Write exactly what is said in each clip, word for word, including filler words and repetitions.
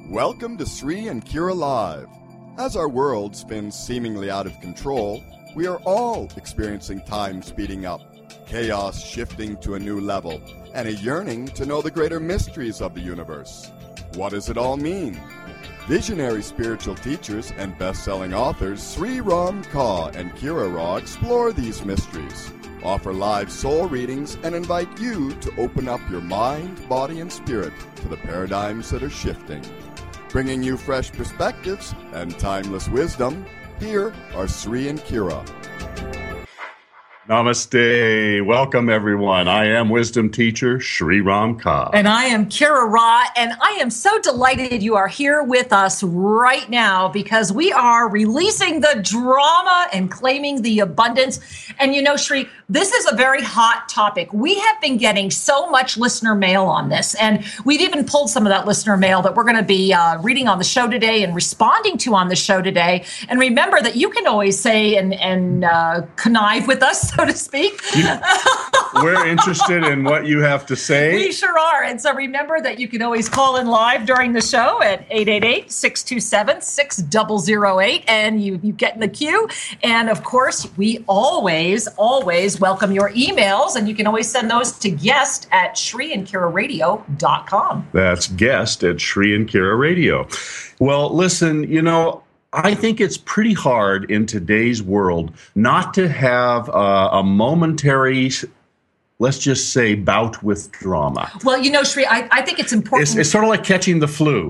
Welcome to Sri and Kira Live. As our world spins seemingly out of control, we are all experiencing time speeding up, chaos shifting to a new level, and a yearning to know the greater mysteries of the universe. What does it all mean? Visionary spiritual teachers and best-selling authors Sri Ram Kaur and Kira Ra explore these mysteries, offer live soul readings, and invite you to open up your mind, body, and spirit to the paradigms that are shifting. Bringing you fresh perspectives and timeless wisdom, here are Sri and Kira. Namaste. Welcome, everyone. I am wisdom teacher Sri Ram Kaur. And I am Kira Ra, and I am so delighted you are here with us right now because we are releasing the drama and claiming the abundance. And you know, Sri, this is a very hot topic. We have been getting so much listener mail on this, and we've even pulled some of that listener mail that we're going to be uh, reading on the show today and responding to on the show today. And remember that you can always say and, and uh, connive with us, so to speak. We're interested in what you have to say. We sure are. And so remember that you can always call in live during the show at eight eight eight, six two seven, six zero zero eight, and you, you get in the queue. And of course, we always, always welcome your emails, and you can always send those to guest at Sri and Kira Radio dot com. That's guest at Sri and Kira Radio. Well, listen, you know, I think it's pretty hard in today's world not to have uh, a momentary, let's just say, bout with drama. Well, you know, Sri, I, I think it's important. It's, it's sort of like catching the flu.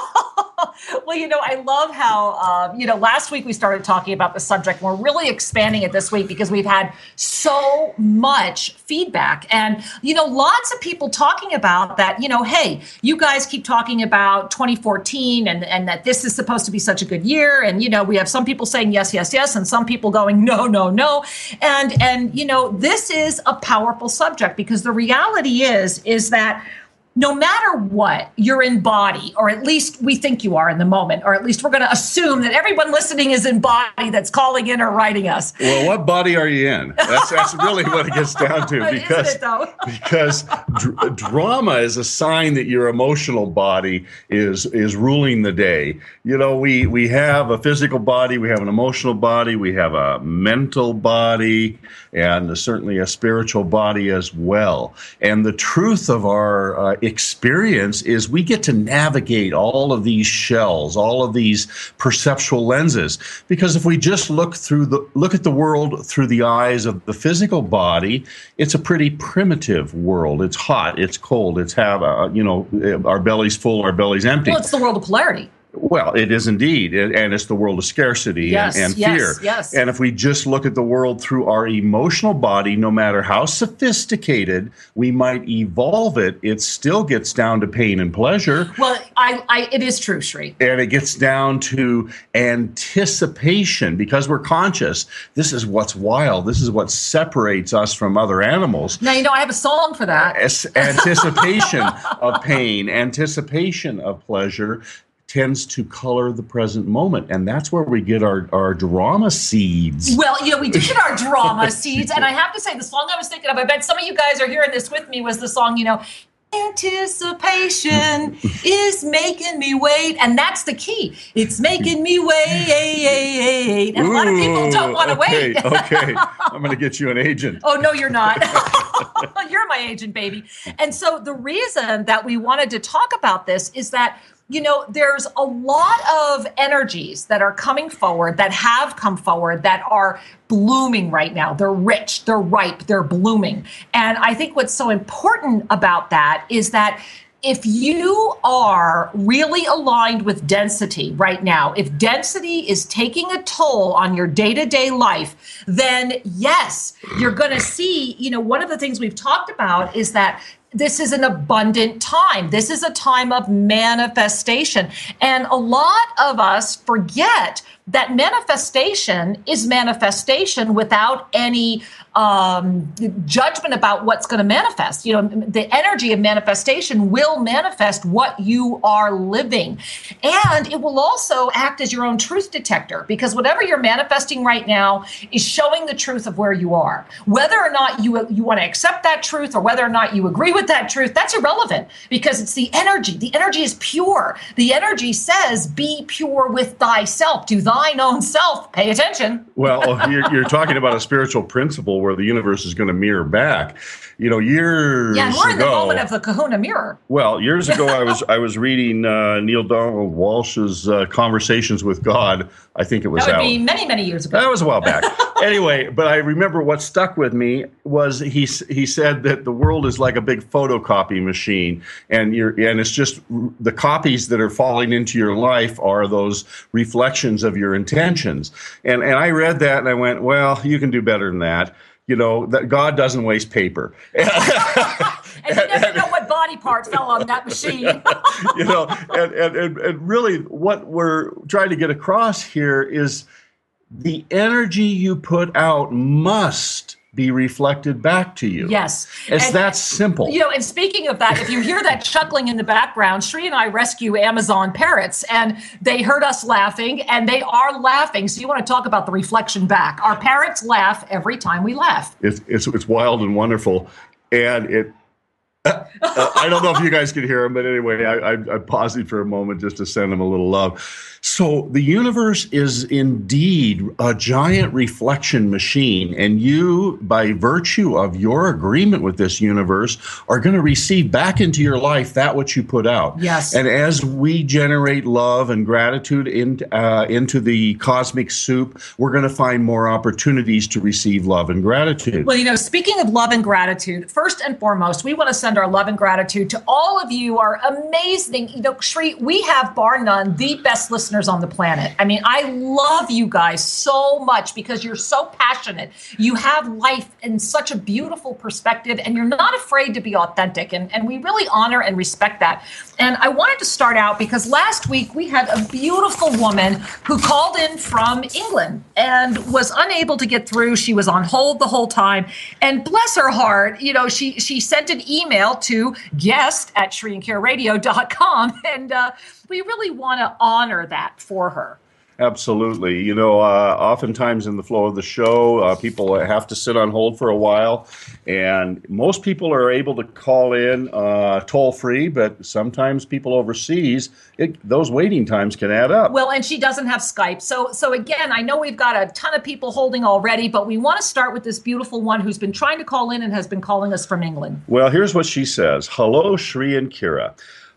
Well, you know, I love how, uh, you know, last week we started talking about the subject. We're really expanding it this week because we've had so much feedback and, you know, lots of people talking about that, you know, hey, you guys keep talking about twenty fourteen and, and that this is supposed to be such a good year. And, you know, we have some people saying yes, yes, yes, and some people going no, no, no. And, and, you know, this is a powerful subject because the reality is, is that no matter what, you're in body, or at least we think you are in the moment, or at least we're going to assume that everyone listening is in body that's calling in or writing us. Well, what body are you in? That's that's really what it gets down to. Because, Isn't it, though? because dr- drama is a sign that your emotional body is is ruling the day. You know, we, we have a physical body, we have an emotional body, we have a mental body, and certainly a spiritual body as well. And the truth of our uh, experience is we get to navigate all of these shells, all of these perceptual lenses. Because if we just look through the look at the world through the eyes of the physical body, it's a pretty primitive world. It's hot, it's cold, it's have a, you know, our belly's full, our belly's empty. Well, it's the world of polarity. Well, it is indeed, and it's the world of scarcity yes, and, and yes, fear. Yes. And if we just look at the world through our emotional body, no matter how sophisticated we might evolve it, it still gets down to pain and pleasure. Well, I, I, it is true, Sri. And it gets down to anticipation because we're conscious. This is what's wild. This is what separates us from other animals. Now, you know, I have a song for that. As- anticipation of pain, anticipation of pleasure tends to color the present moment. And that's where we get our, our drama seeds. Well, you know, we do get our drama seeds. And I have to say, the song I was thinking of, I bet some of you guys are hearing this with me, was the song, you know, anticipation is making me wait. And that's the key. It's making me wait. And a lot of people don't want to okay, wait. Okay, I'm going to get you an agent. Oh, no, you're not. You're my agent, baby. And so the reason that we wanted to talk about this is that, you know, there's a lot of energies that are coming forward, that have come forward, that are blooming right now. They're rich, they're ripe, they're blooming. And I think what's so important about that is that if you are really aligned with density right now, if density is taking a toll on your day-to-day life, then yes, you're going to see, you know, one of the things we've talked about is that this is an abundant time. This is a time of manifestation. And a lot of us forget that manifestation is manifestation without any um, judgment about what's going to manifest. You know, the energy of manifestation will manifest what you are living. And it will also act as your own truth detector, because whatever you're manifesting right now is showing the truth of where you are. Whether or not you, you want to accept that truth or whether or not you agree with that truth, that's irrelevant, because it's the energy. The energy is pure. The energy says, be pure with thyself. To thine own self, pay attention. Well, you're, you're talking about a spiritual principle where the universe is going to mirror back. You know, years yeah, and we're ago, in the moment of the Kahuna mirror. Well, years ago, I was I was reading uh, Neil Donald Walsh's uh, Conversations with God. I think it was that would out. be many, many years ago. That was a while back. Anyway, but I remember what stuck with me was he he said that the world is like a big photocopy machine, and you're and it's just the copies that are falling into your life are those reflections of your intentions. And and I read that and I went, well, you can do better than that. You know, that God doesn't waste paper. And you never know what body part fell on that machine. You know, and, and, and really what we're trying to get across here is the energy you put out must be reflected back to you. Yes. It's and, that simple. You know, and speaking of that, if you hear that chuckling in the background, Sri and I rescue Amazon parrots, and they heard us laughing, and they are laughing. So you want to talk about the reflection back. Our parrots laugh every time we laugh. It's it's, it's wild and wonderful. And it, uh, I don't know if you guys can hear him, but anyway, I, I, I'm pausing for a moment just to send him a little love. So the universe is indeed a giant reflection machine, and you, by virtue of your agreement with this universe, are going to receive back into your life that which you put out. Yes. And as we generate love and gratitude in, uh, into the cosmic soup, we're going to find more opportunities to receive love and gratitude. Well, you know, speaking of love and gratitude, first and foremost, we want to send our love and gratitude to all of you, our amazing, you know, Sri, we have, bar none, the best listeners on the planet. I mean, I love you guys so much because you're so passionate. You have life in such a beautiful perspective, and you're not afraid to be authentic. And, and we really honor and respect that. And I wanted to start out because last week we had a beautiful woman who called in from England and was unable to get through. She was on hold the whole time. And bless her heart, you know, she she sent an email to guest at Sri and Kira Radio dot com. And uh, we really want to honor that for her. Absolutely. You know, uh, oftentimes in the flow of the show, uh, people have to sit on hold for a while, and most people are able to call in uh, toll free, but sometimes people overseas, it, those waiting times can add up. Well, and she doesn't have Skype. So, so again, I know we've got a ton of people holding already, but we want to start with this beautiful one who's been trying to call in and has been calling us from England. Well, here's what she says. Hello, Sri and Kira.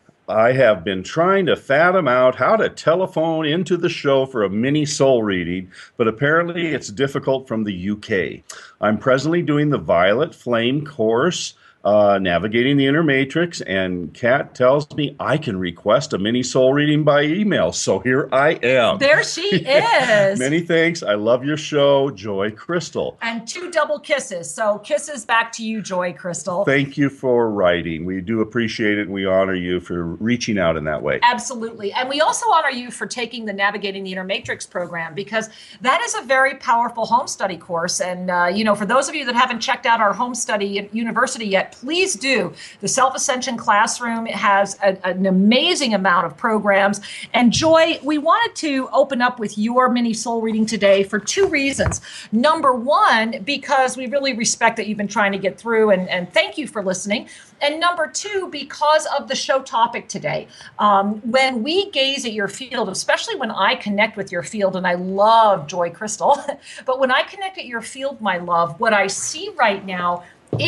I have been trying to fathom out how to telephone into the show for a mini soul reading, but apparently it's difficult from the U K. I'm presently doing the Violet Flame course, uh, navigating the inner matrix, and Kat tells me I can request a mini soul reading by email. So here I am. There she is. Many thanks. I love your show, Joy Crystal. And two double kisses. So kisses back to you, Joy Crystal. Thank you for writing. We do appreciate it, and we honor you for reaching out in that way. Absolutely. And we also honor you for taking the Navigating the Inner Matrix program, because that is a very powerful home study course. And, uh, you know, for those of you that haven't checked out our home study university yet, please do. The Self-Ascension Classroom has a, an amazing amount of programs. And Joy, we wanted to open up with your mini soul reading today for two reasons. Number one, because we really respect that you've been trying to get through, and, and thank you for listening. And number two, because of the show topic today. Um, when we gaze at your field, especially when I connect with your field, and I love Joy Crystal, but when I connect at your field, my love, what I see right now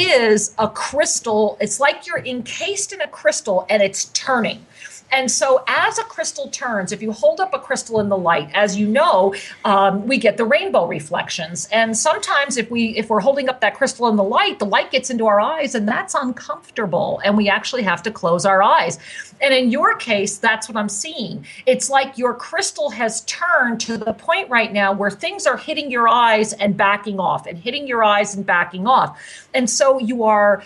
is a crystal. It's like you're encased in a crystal and it's turning. And so as a crystal turns, if you hold up a crystal in the light, as you know, um, we get the rainbow reflections. And sometimes if, we, if we're holding up that crystal in the light, the light gets into our eyes, and that's uncomfortable. And we actually have to close our eyes. And in your case, that's what I'm seeing. It's like your crystal has turned to the point right now where things are hitting your eyes and backing off, and hitting your eyes and backing off. And so you are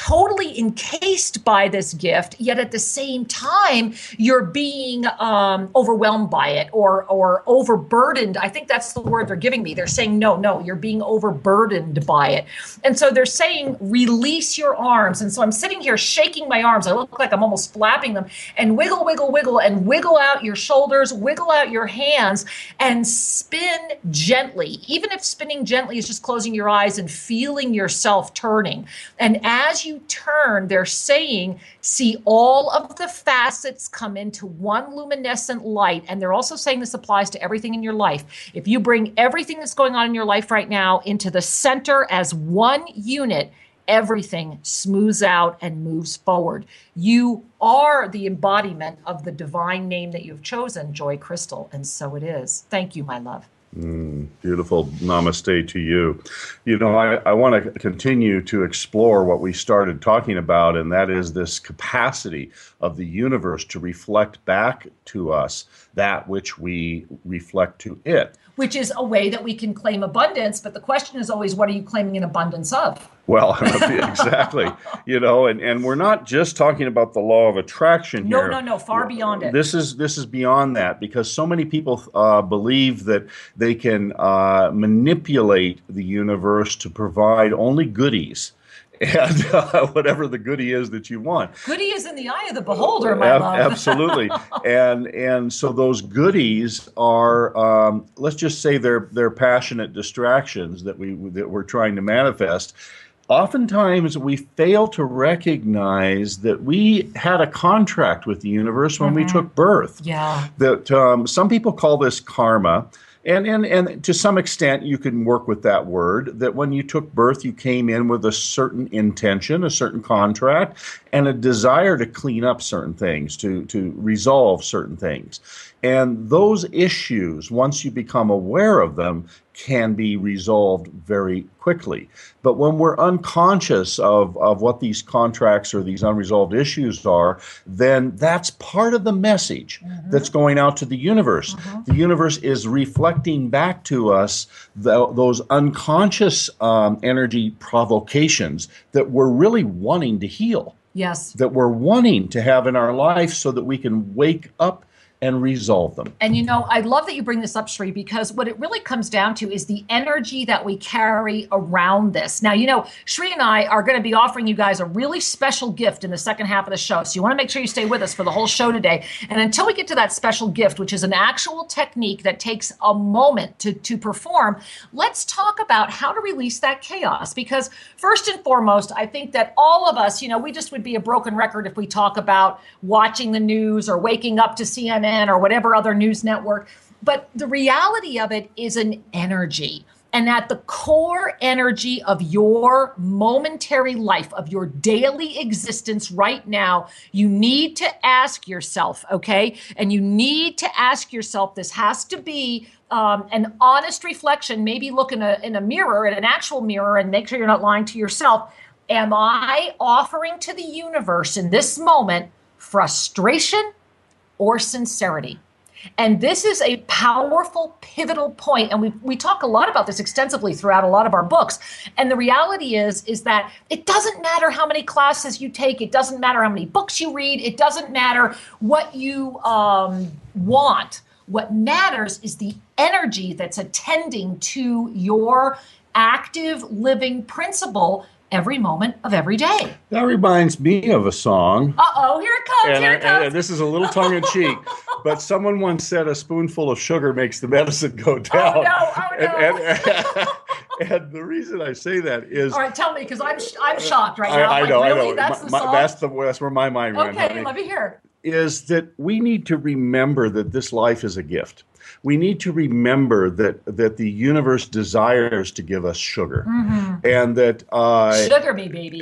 totally encased by this gift, yet at the same time, you're being um, overwhelmed by it or or overburdened. I think that's the word they're giving me. They're saying, no, no, you're being overburdened by it. And so they're saying, release your arms. And so I'm sitting here shaking my arms. I look like I'm almost flapping them, and wiggle, wiggle, wiggle, and wiggle out your shoulders, wiggle out your hands, and spin gently. Even if spinning gently is just closing your eyes and feeling yourself turning. And as you turn, they're saying, see all of the facets come into one luminescent light. And they're also saying this applies to everything in your life. If you bring everything that's going on in your life right now into the center as one unit, everything smooths out and moves forward. You are the embodiment of the divine name that you've chosen, Joy Crystal, and so it is. Thank you, my love. Mm, beautiful. Namaste to you. You know, I, I want to continue to explore what we started talking about, and that is this capacity of the universe to reflect back to us that which we reflect to it. Which is a way that we can claim abundance, but the question is always, what are you claiming an abundance of? Well, exactly. You know, and, and we're not just talking about the law of attraction no, here. No, no, no, far beyond it. This is this is beyond that, because so many people uh, believe that they can uh, manipulate the universe to provide only goodies. And uh, whatever the goodie is that you want. Goodie is in the eye of the beholder, my Ab- love. Absolutely. And and so those goodies are, um, let's just say they're they're passionate distractions that we that we're trying to manifest. Oftentimes we fail to recognize that we had a contract with the universe when mm-hmm. we took birth. Yeah. That um, some people call this karma. And, and and to some extent, you can work with that word, that when you took birth, you came in with a certain intention, a certain contract, and a desire to clean up certain things, to, to resolve certain things. And those issues, once you become aware of them, can be resolved very quickly. But when we're unconscious of, of what these contracts or these unresolved issues are, then that's part of the message mm-hmm. that's going out to the universe. Mm-hmm. The universe is reflecting back to us the, those unconscious um, energy provocations that we're really wanting to heal. Yes. That we're wanting to have in our life so that we can wake up and resolve them. And you know, I love that you bring this up, Sri, because what it really comes down to is the energy that we carry around this. Now, you know, Sri and I are going to be offering you guys a really special gift in the second half of the show. So you want to make sure you stay with us for the whole show today. And until we get to that special gift, which is an actual technique that takes a moment to, to perform, let's talk about how to release that chaos. Because first and foremost, I think that all of us, you know, we just would be a broken record if we talk about watching the news or waking up to C N N or whatever other news network. But the reality of it is an energy. And at the core energy of your momentary life, of your daily existence right now, you need to ask yourself, okay? And you need to ask yourself, this has to be um, an honest reflection. Maybe look in a, in a mirror, in an actual mirror, and make sure you're not lying to yourself. Am I offering to the universe in this moment frustration or sincerity? And this is a powerful, pivotal point. And we we talk a lot about this extensively throughout a lot of our books. And the reality is, is that it doesn't matter how many classes you take. It doesn't matter how many books you read. It doesn't matter what you um, want. What matters is the energy that's attending to your active living principle every moment of every day. That reminds me of a song. Uh-oh, here it comes, and, here it comes. And this is a little tongue-in-cheek, but someone once said a spoonful of sugar makes the medicine go down. Oh, no, oh, no. And, and, and the reason I say that is... All right, tell me, because I'm I'm shocked right now. I, I like, know, really? I know. That's my, the my, song? that's, the, that's where my mind went. Okay, honey, let me hear. Is that we need to remember that this life is a gift. We need to remember that that the universe desires to give us sugar, mm-hmm. and that uh, sugar me, baby,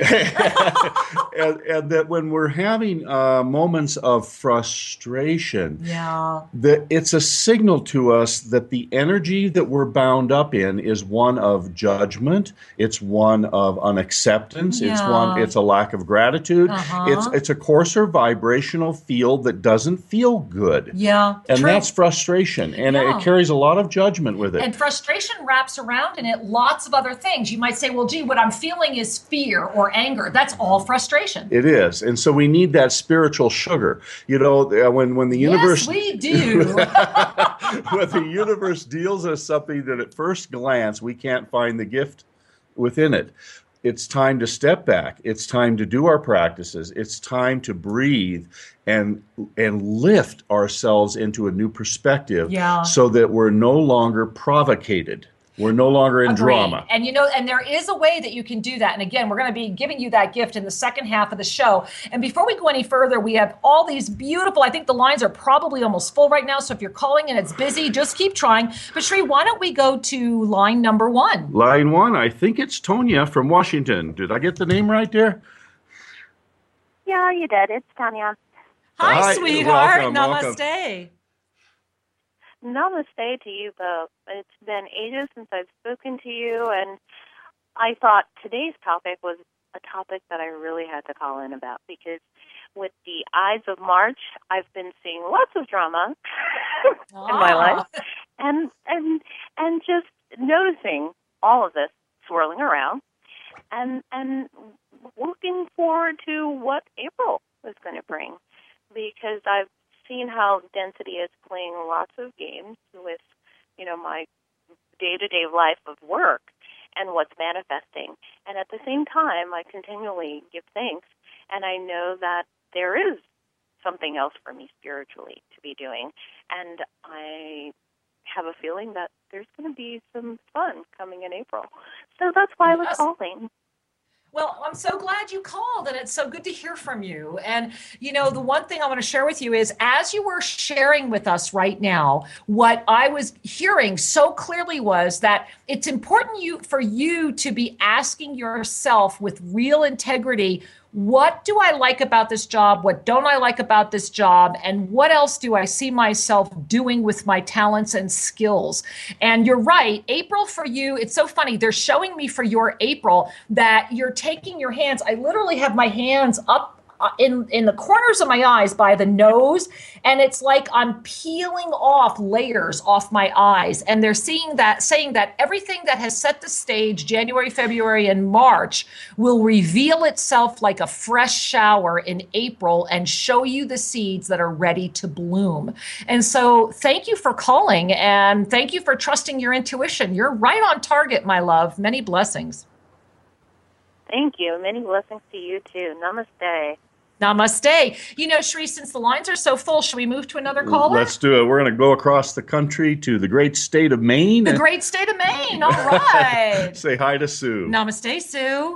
and, and that when we're having uh, moments of frustration, yeah, that it's a signal to us that the energy that we're bound up in is one of judgment. It's one of unacceptance. Yeah. It's one. It's a lack of gratitude. Uh-huh. It's it's a coarser vibrational field that doesn't feel good. Yeah, and true. that's frustration. frustration, and Yeah. it carries a lot of judgment with it. And frustration wraps around in it lots of other things. You might say, well, gee, what I'm feeling is fear or anger. That's all frustration. It is. And so we need that spiritual sugar. You know, uh, when, when the universe... Yes, we do. when the universe deals us something that at first glance we can't find the gift within it, it's time to step back. It's time to do our practices. It's time to breathe and and lift ourselves into a new perspective, Yeah. so that we're no longer provocated. We're no longer in Agreed. drama. And you know, and there is a way that you can do that. And again, we're going to be giving you that gift in the second half of the show. And before we go any further, we have all these beautiful, I think the lines are probably almost full right now. So if you're calling and it's busy, just keep trying. But Sri, why don't we go to line number one? Line one, I think it's Tonya from Washington. Did I get the name right there? Yeah, you did. It's Tanya. Hi, Hi, sweetheart. welcome, welcome. Namaste. Namaste to you both. It's been ages since I've spoken to you, and I thought today's topic was a topic that I really had to call in about, because with the Ides of March, I've been seeing lots of drama in my Ah. life, and and and just noticing all of this swirling around, and and looking forward to what April is going to bring, because I've seen how density is playing lots of games with, you know, my day-to-day life of work and what's manifesting. And at the same time, I continually give thanks, and I know that there is something else for me spiritually to be doing. And I have a feeling that there's going to be some fun coming in April. So that's why I was Yes. calling. Well, I'm so glad you called, and it's so good to hear from you. And, you know, the one thing I want to share with you is, as you were sharing with us right now, what I was hearing so clearly was that it's important you for you to be asking yourself with real integrity, what do I like about this job? What don't I like about this job? And what else do I see myself doing with my talents and skills? And you're right, April for you, it's so funny. They're showing me for your April that you're taking your hands. I literally have my hands up uh, in, in the corners of my eyes by the nose. And it's like I'm peeling off layers off my eyes. And they're seeing that, saying that everything that has set the stage January, February, and March will reveal itself like a fresh shower in April and show you the seeds that are ready to bloom. And so thank you for calling, and thank you for trusting your intuition. You're right on target, my love. Many blessings. Thank you. Many blessings to you, too. Namaste. Namaste. You know, Sri, since the lines are so full, should we move to another caller? Let's do it. We're going to go across the country to the great state of Maine. The great state of Maine. All right. Say hi to Sue. Namaste, Sue.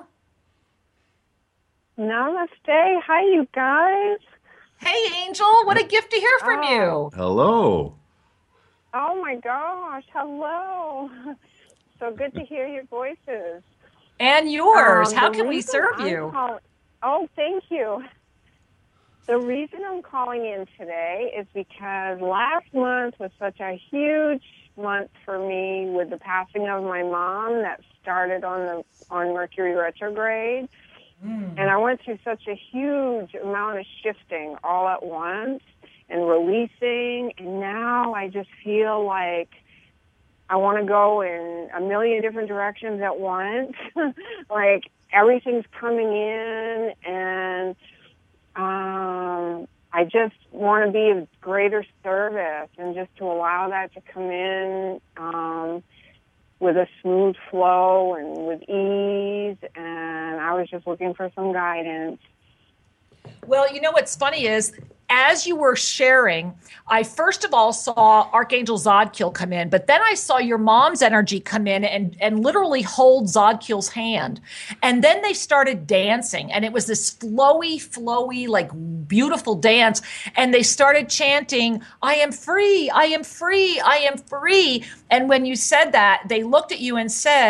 Namaste. Hi, you guys. Hey, Angel. What a gift to hear from Oh. you. Hello. Oh, my gosh. Hello. So good to hear your voices. And yours. Um, How the can we reason serve I'm you? call- oh, thank you. The reason I'm calling in today is because last month was such a huge month for me with the passing of my mom that started on the on Mercury retrograde. Mm. And I went through such a huge amount of shifting all at once and releasing. And now I just feel like I want to go in a million different directions at once. Like everything's coming in, and um, I just want to be of greater service and just to allow that to come in um, with a smooth flow and with ease. And I was just looking for some guidance. Well, you know what's funny is, as you were sharing, I first of all saw Archangel Zodkiel come in, but then I saw your mom's energy come in and, and literally hold Zodkiel's hand. And then they started dancing, and it was this flowy, flowy, like beautiful dance. And they started chanting, I am free, I am free, I am free. And when you said that, they looked at you and said,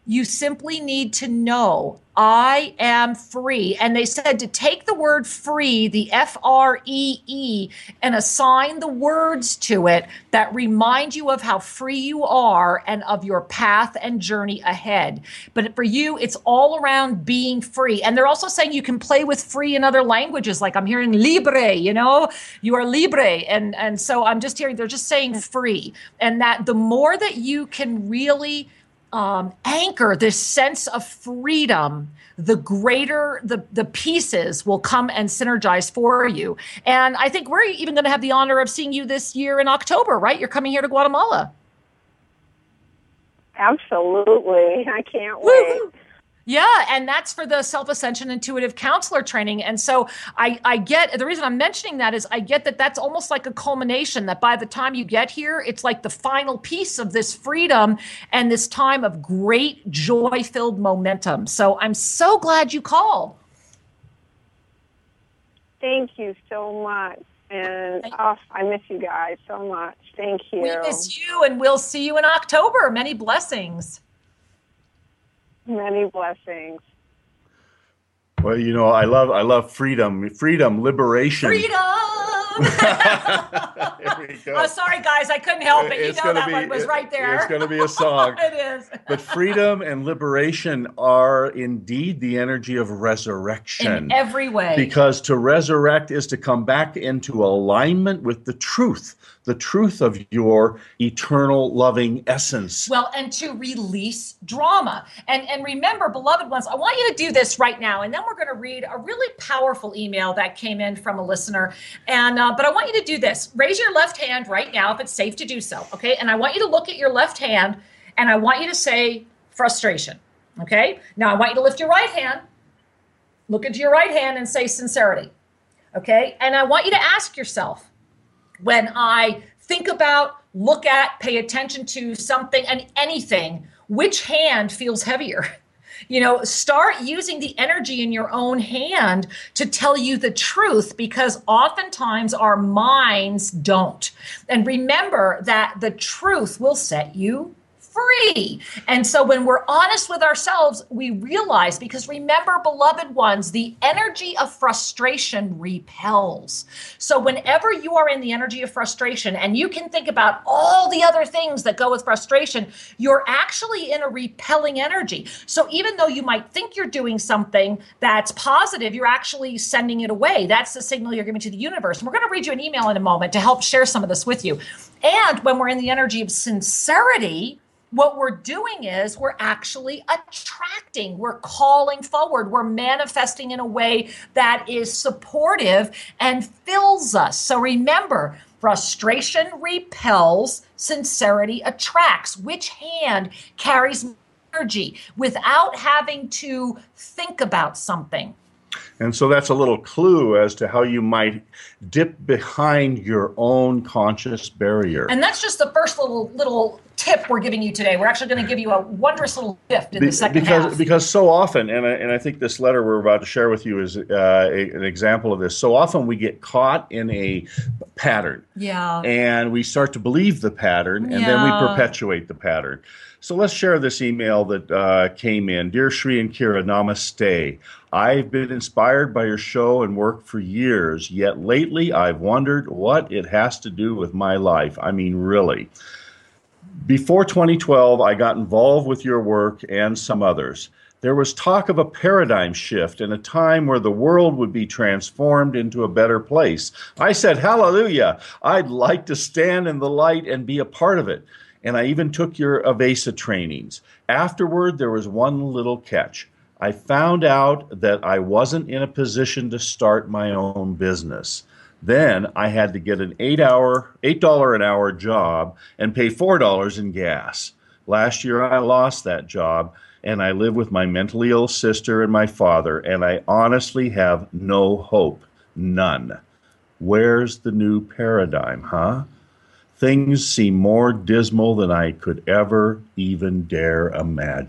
You simply need to know I am free. And they said to take the word free, the F R E E, and assign the words to it that remind you of how free you are and of your path and journey ahead. But for you, it's all around being free. And they're also saying you can play with free in other languages. Like I'm hearing libre, you know, you are libre. And, and so I'm just hearing, they're just saying free. And that the more that you can really Um, anchor this sense of freedom, the greater the, the pieces will come and synergize for you. And I think we're even going to have the honor of seeing you this year in October, right? You're coming here to Guatemala. Absolutely. I can't wait. Woo-hoo. Yeah, and that's for the Self-Ascension Intuitive Counselor Training. And so I, I get, the reason I'm mentioning that is I get that that's almost like a culmination, that by the time you get here, it's like the final piece of this freedom and this time of great joy-filled momentum. So I'm so glad you called. Thank you so much. And oh, I miss you guys so much. Thank you. We miss you, and we'll see you in October. Many blessings. Many blessings. Well, you know, I love I love freedom, freedom, liberation. Freedom. Here we go. Oh, sorry, guys, I couldn't help it. You It's know gonna that be- one was it- right there. It's going to be a song. It is. But freedom and liberation are indeed the energy of resurrection. In every way. Because to resurrect is to come back into alignment with the truth, the truth of your eternal loving essence. Well, and to release drama. And and remember, beloved ones, I want you to do this right now. And then we're going to read a really powerful email that came in from a listener. And uh, but I want you to do this. Raise your left hand right now if it's safe to do so. Okay. And I want you to look at your left hand and I want you to say frustration. Okay. Now I want you to lift your right hand, look into your right hand and say sincerity. Okay. And I want you to ask yourself, when I think about, look at, pay attention to something and anything, which hand feels heavier? You know, start using the energy in your own hand to tell you the truth, because oftentimes our minds don't. And remember that the truth will set you free. And so when we're honest with ourselves, we realize, because remember, beloved ones, the energy of frustration repels. So whenever you are in the energy of frustration, and you can think about all the other things that go with frustration, you're actually in a repelling energy. So even though you might think you're doing something that's positive, you're actually sending it away. That's the signal you're giving to the universe. And we're going to read you an email in a moment to help share some of this with you. And when we're in the energy of sincerity, what we're doing is we're actually attracting, we're calling forward, we're manifesting in a way that is supportive and fills us. So remember, frustration repels, sincerity attracts. Which hand carries energy without having to think about something? And so that's a little clue as to how you might dip behind your own conscious barrier. And that's just the first little little tip we're giving you today. We're actually going to give you a wondrous little gift in Be- the second because, half. Because so often, and I, and I think this letter we're about to share with you is uh, a, an example of this. So often we get caught in a pattern. Yeah. And we start to believe the pattern, and then we Yeah. perpetuate the pattern. So let's share this email that uh, came in. Dear Shri and Kira, namaste. I've been inspired by your show and work for years, yet lately I've wondered what it has to do with my life. I mean, really. Before twenty twelve, I got involved with your work and some others. There was talk of a paradigm shift and a time where the world would be transformed into a better place. I said, hallelujah, I'd like to stand in the light and be a part of it. And I even took your Avesa trainings. Afterward, there was one little catch. I found out that I wasn't in a position to start my own business. Then I had to get an eight hour, eight dollars an hour job and pay four dollars in gas. Last year I lost that job, and I live with my mentally ill sister and my father, and I honestly have no hope. None. Where's the new paradigm, huh? Things seem more dismal than I could ever even dare imagine.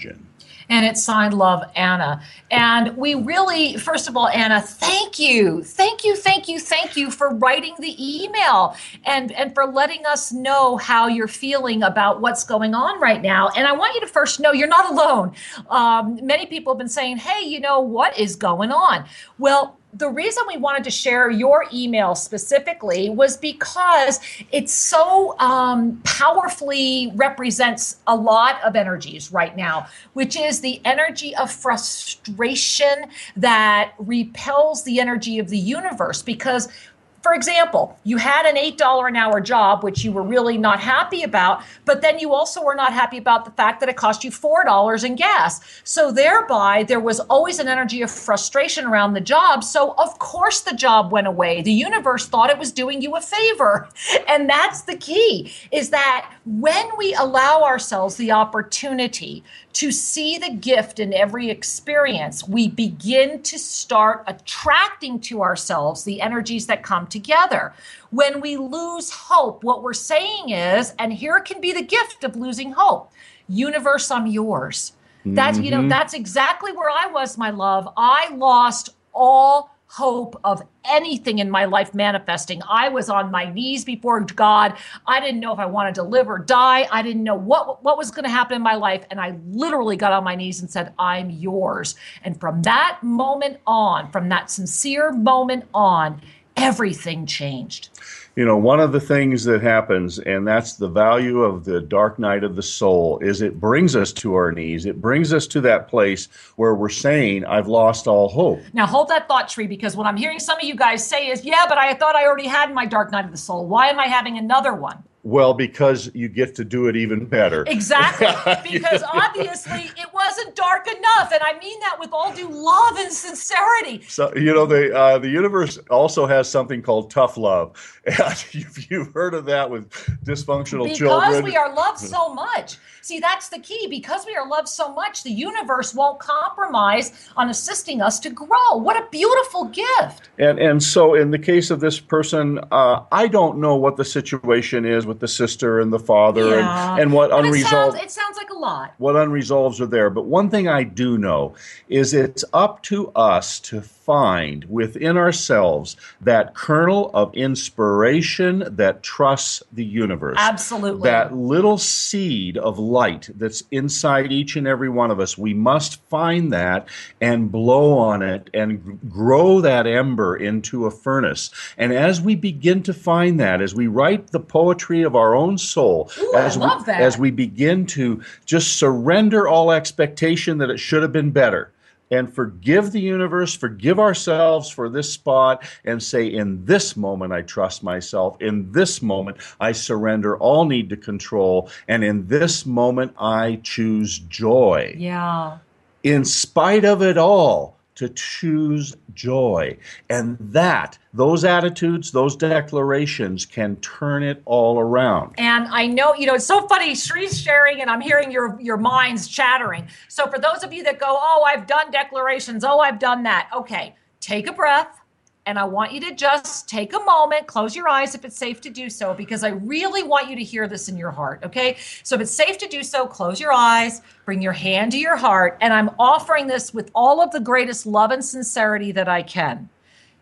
And it's signed Love, Anna. And we really, first of all, Anna, thank you. Thank you, thank you, thank you for writing the email and, and for letting us know how you're feeling about what's going on right now. And I want you to first know you're not alone. Um, many people have been saying, hey, you know, what is going on? Well, the reason we wanted to share your email specifically was because it so um, powerfully represents a lot of energies right now, which is the energy of frustration that repels the energy of the universe. Because, for example, you had an eight dollars an hour job, which you were really not happy about, but then you also were not happy about the fact that it cost you four dollars in gas. So thereby, there was always an energy of frustration around the job. So of course the job went away. The universe thought it was doing you a favor. And that's the key, is that when we allow ourselves the opportunity to see the gift in every experience, we begin to start attracting to ourselves the energies that come together. When we lose hope, what we're saying is, and here can be the gift of losing hope, universe, I'm yours. That's, mm-hmm. you know, that's exactly where I was, my love. I lost all hope of anything in my life manifesting. I was on my knees before God. I didn't know if I wanted to live or die. I didn't know what, what was going to happen in my life. And I literally got on my knees and said, I'm yours. And from that moment on, from that sincere moment on, everything changed. You know, one of the things that happens, and that's the value of the dark night of the soul, is it brings us to our knees. It brings us to that place where we're saying, I've lost all hope. Now, hold that thought, Tree, because what I'm hearing some of you guys say is, yeah, but I thought I already had my dark night of the soul. Why am I having another one? Well, because you get to do it even better. Exactly. Because obviously it wasn't dark enough. And I mean that with all due love and sincerity. So, you know, the uh, the universe also has something called tough love. And you've, you've heard of that with dysfunctional because children. Because we are loved so much. See, that's the key. Because we are loved so much, the universe won't compromise on assisting us to grow. What a beautiful gift. And and so in the case of this person, uh, I don't know what the situation is with the sister and the father yeah. and, and what but unresolved. It sounds, it sounds like a lot. What unresolveds are there. But one thing I do know is it's up to us to find within ourselves that kernel of inspiration that trusts the universe. Absolutely. That little seed of light that's inside each and every one of us. We must find that and blow on it and g- grow that ember into a furnace. And as we begin to find that, as we write the poetry of our own soul, Ooh, as, I love we, that. as we begin to just surrender all expectation that it should have been better, and forgive the universe, forgive ourselves for this spot, and say, in this moment, I trust myself. In this moment, I surrender all need to control. And in this moment, I choose joy. Yeah. In spite of it all, to choose joy. And that, those attitudes, those declarations can turn it all around. And I know, you know, it's so funny. Shree's sharing and I'm hearing your, your minds chattering. So for those of you that go, oh, I've done declarations. Oh, I've done that. Okay, take a breath. And I want you to just take a moment, close your eyes if it's safe to do so, because I really want you to hear this in your heart, okay? So if it's safe to do so, close your eyes, bring your hand to your heart, and I'm offering this with all of the greatest love and sincerity that I can.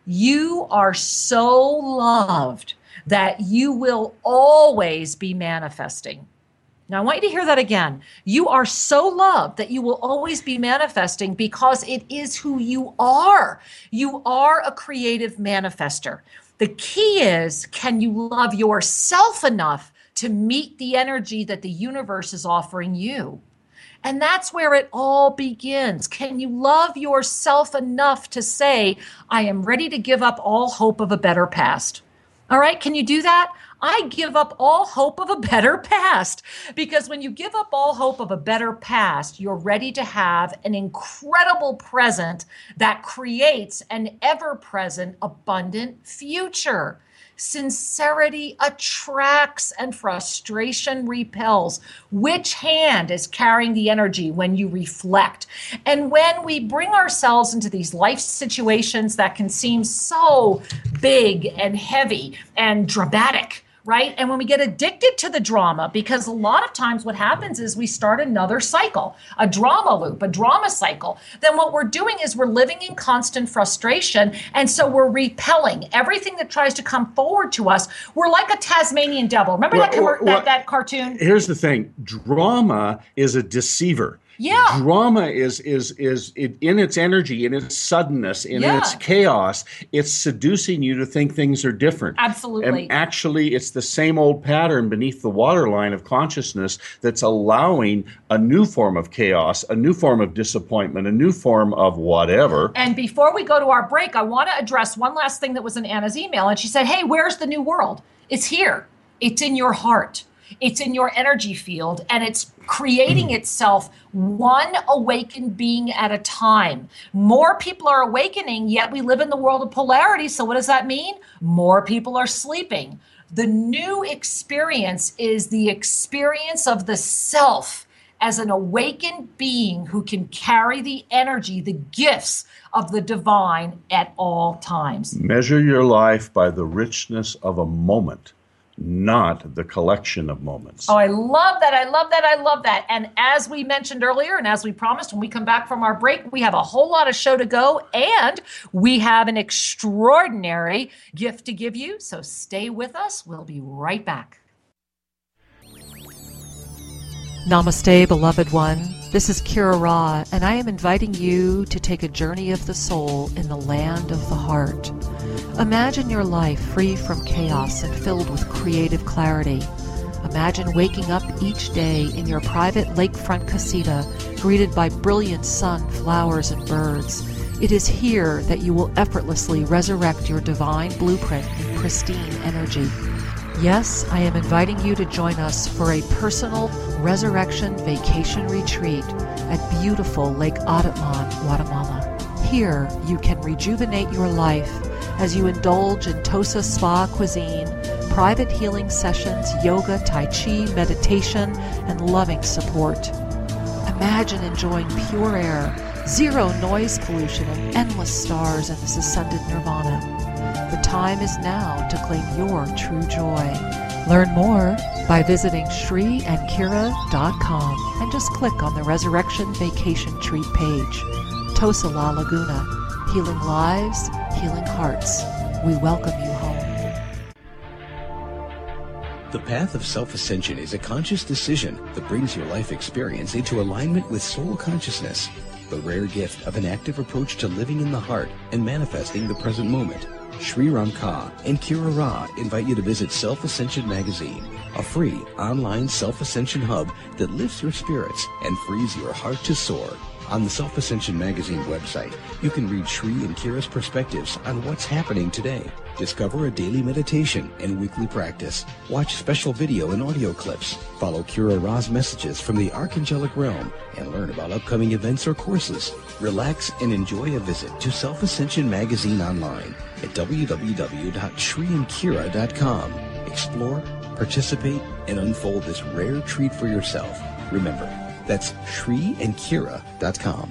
You are so loved that you will always be manifesting. Now, I want you to hear that again. You are so loved that you will always be manifesting because it is who you are. You are a creative manifester. The key is, can you love yourself enough to meet the energy that the universe is offering you? And that's where it all begins. Can you love yourself enough to say, I am ready to give up all hope of a better past? All right, can you do that? I give up all hope of a better past, because when you give up all hope of a better past, you're ready to have an incredible present that creates an ever-present, abundant future. Sincerity attracts and frustration repels. Which hand is carrying the energy when you reflect? And when we bring ourselves into these life situations that can seem so big and heavy and dramatic, right? And when we get addicted to the drama, because a lot of times what happens is we start another cycle, a drama loop, a drama cycle, then what we're doing is we're living in constant frustration. And so we're repelling everything that tries to come forward to us. We're like a Tasmanian devil. Remember Well, that, commer- well, that, that cartoon? Here's the thing. Drama is a deceiver. Yeah. Drama is is is it, in its energy, in its suddenness, in Yeah. its chaos. It's seducing you to think things are different. Absolutely. And actually, it's the same old pattern beneath the waterline of consciousness that's allowing a new form of chaos, a new form of disappointment, a new form of whatever. And before we go to our break, I want to address one last thing that was in Anna's email. And she said, hey, where's the new world? It's here. It's in your heart. It's in your energy field, and it's creating itself one awakened being at a time. More people are awakening, yet we live in the world of polarity. So what does that mean? More people are sleeping. The new experience is the experience of the self as an awakened being who can carry the energy, the gifts of the divine at all times. Measure your life by the richness of a moment, not the collection of moments. Oh, I love that. I love that. I love that. And as we mentioned earlier, and as we promised, when we come back from our break, we have a whole lot of show to go, and we have an extraordinary gift to give you. So stay with us. We'll be right back. Namaste, beloved one. This is Kira Ra, and I am inviting you to take a journey of the soul in the land of the heart. Imagine your life free from chaos and filled with creative clarity. Imagine waking up each day in your private lakefront casita, greeted by brilliant sun, flowers, and birds. It is here that you will effortlessly resurrect your divine blueprint in pristine energy. Yes, I am inviting you to join us for a personal resurrection vacation retreat at beautiful Lake Atatlan, Guatemala. Here, you can rejuvenate your life as you indulge in Tosa Spa cuisine, private healing sessions, yoga, tai chi, meditation, and loving support. Imagine enjoying pure air, zero noise pollution, and endless stars in this ascended nirvana. The time is now to claim your true joy. Learn more by visiting Shri and Kira dot com and just click on the Resurrection Vacation Treat page. Tosa La Laguna, healing lives, healing hearts. We welcome you home. The path of self-ascension is a conscious decision that brings your life experience into alignment with soul consciousness, the rare gift of an active approach to living in the heart and manifesting the present moment. Sri Ram Ka and Kira Ra invite you to visit Self-Ascension Magazine, a free online self-ascension hub that lifts your spirits and frees your heart to soar. On the Self-Ascension Magazine website, you can read Sri and Kira's perspectives on what's happening today. Discover a daily meditation and weekly practice. Watch special video and audio clips. Follow Kira Ra's messages from the Archangelic Realm and learn about upcoming events or courses. Relax and enjoy a visit to Self-Ascension Magazine online at w w w dot shri and kira dot com. Explore, participate, and unfold this rare treat for yourself. Remember, that's shri and kira dot com.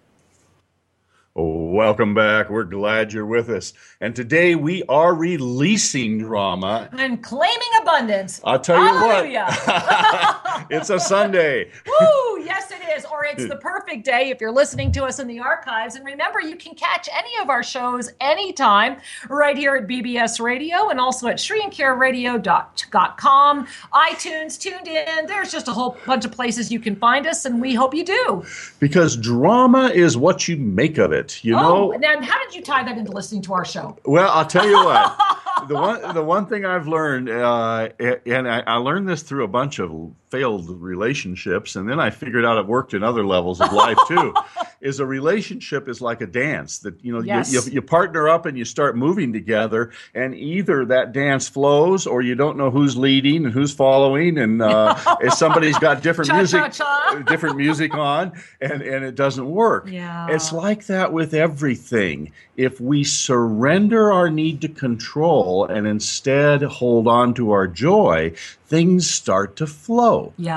Welcome back. We're glad you're with us. And today we are releasing drama. And claiming abundance. I'll tell you Hallelujah. what. It's a Sunday. Woo! Yes, it is. Or it's the perfect day if you're listening to us in the archives. And remember, you can catch any of our shows anytime right here at B B S Radio and also at shri and kira radio dot com, iTunes, Tuned In. There's just a whole bunch of places you can find us, and we hope you do. Because drama is what you make of it. You know. Oh, now how did you tie that into listening to our show? Well, I'll tell you what. the one the one thing I've learned, uh, and I, I learned this through a bunch of failed relationships, and then I figured out it worked in other levels of life too, is a relationship is like a dance that, you know, Yes. you, you, you partner up and you start moving together, and either that dance flows or you don't know who's leading and who's following, and uh, if somebody's got different Cha, music, cha, cha. different music on, and, and it doesn't work. Yeah. It's like that with everything. If we surrender our need to control and instead hold on to our joy, things start to flow. Yeah.